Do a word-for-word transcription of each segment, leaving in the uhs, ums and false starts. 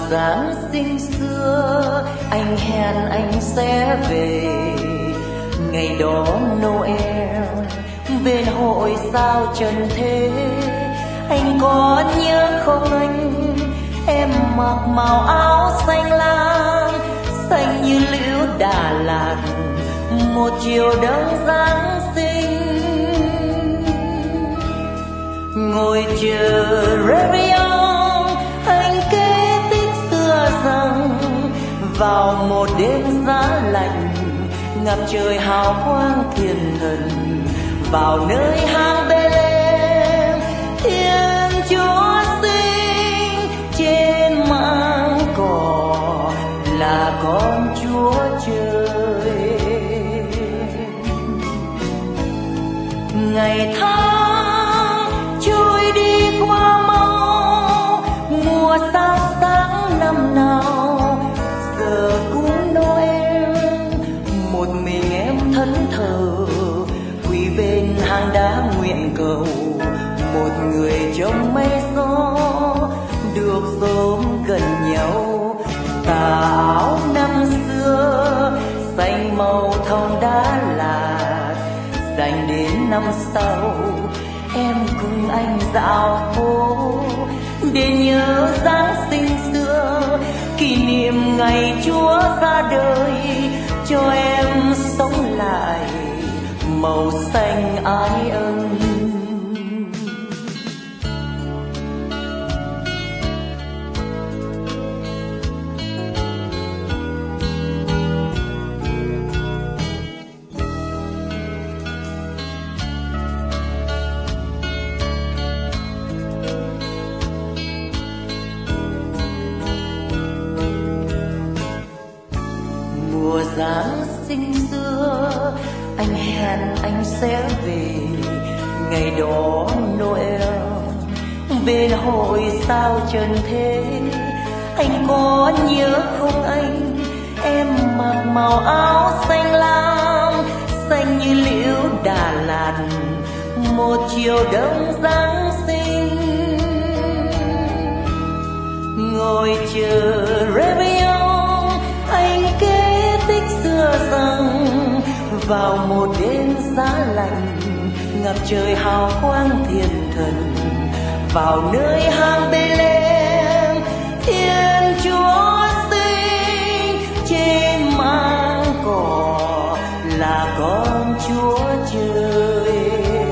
Giáng sinh xưa anh hẹn anh sẽ về, ngày đó Noel bên hội sao trần thế. Anh có nhớ không anh, em mặc màu áo xanh lam, xanh như liễu Đà Lạt một chiều đông Giáng sinh. Ngồi chờ Réveillon anh kể tích xưa rằng vào một đêm giá lạnh ngập trời hào quang thiên thần, vào nơi hang Bê-lêm Thiên Chúa sinh trên máng cỏ là con Chúa trời. Ngày tháng trôi đi qua mau, mùa sao sáng năm nào giờ cũng Noel. Một mình em thẫn thờ quỳ bên hang đá nguyện cầu, một người trong mây gió được xóm gần nhau. Tà áo năm xưa xanh màu thon Đà Lạt, dành đến năm sau em cùng anh dạo phố để nhớ Giáng sinh xưa, kỷ niệm ngày Chúa ra đời cho em sống lại màu xanh ái ân. Mùa Giáng sinh xưa anh hẹn anh sẽ về, ngày đó Noel bên hội sao trần thế. Anh có nhớ không anh, em mặc màu áo xanh lam, xanh như liễu Đà Lạt một chiều đông Giáng sinh. Ngồi chờ Réveillon anh kể tích xưa rằng vào một đêm giá lạnh ngập trời hào quang thiên thần, vào nơi hang Bê-lêm Thiên Chúa sinh trên máng cỏ là con Chúa trời.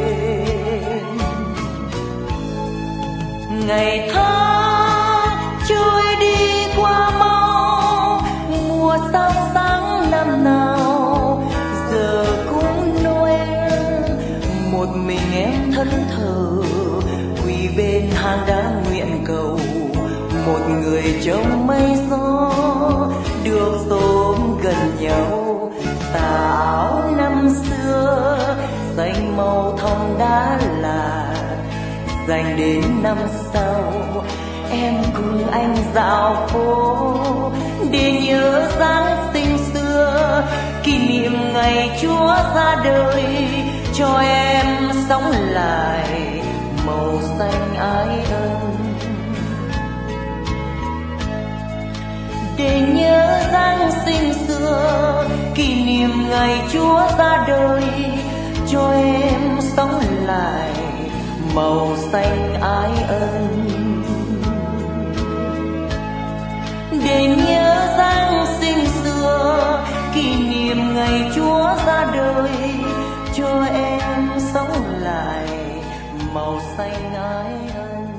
Ngày tháng trôi đi qua mau, mùa sao sáng năm nào giờ cũng Noel. Một mình em thẫn thờ quỳ bên hang đá nguyện cầu, một người trong mây gió được xóm gần nhau. Tà áo năm xưa xanh màu thon Đà Lạt, dành đến năm sau em cùng anh dạo phố để nhớ Giáng sinh xưa, kỷ niệm ngày Chúa ra đời cho em sống lại màu xanh ái ân. Để nhớ Giáng sinh xưa, kỷ niệm ngày Chúa ra đời cho em sống lại màu xanh ái ân. Để nhớ Giáng sinh xưa, kỷ niệm ngày Chúa ra đời cho em sống lại màu xanh ái ân.